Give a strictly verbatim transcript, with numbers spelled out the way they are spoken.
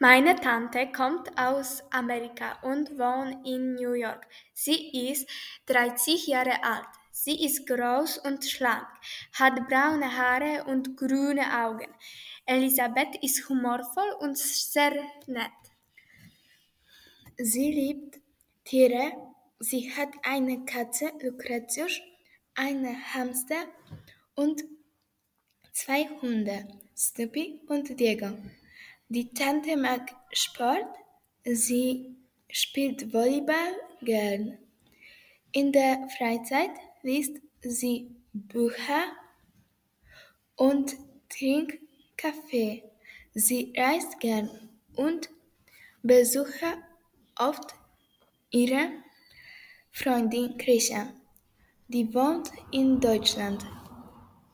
Meine Tante kommt aus Amerika und wohnt in New York. Sie ist dreißig Jahre alt. Sie ist groß und schlank, hat braune Haare und grüne Augen. Elisabeth ist humorvoll und sehr nett. Sie liebt Tiere. Sie hat eine Katze, Lucretius, eine Hamster und zwei Hunde, Snoopy und Diego. Die Tante mag Sport. Sie spielt Volleyball gern. In der Freizeit liest sie Bücher und trinkt Kaffee. Sie reist gern und besucht oft ihre Freundin Krisha. Die wohnt in Deutschland.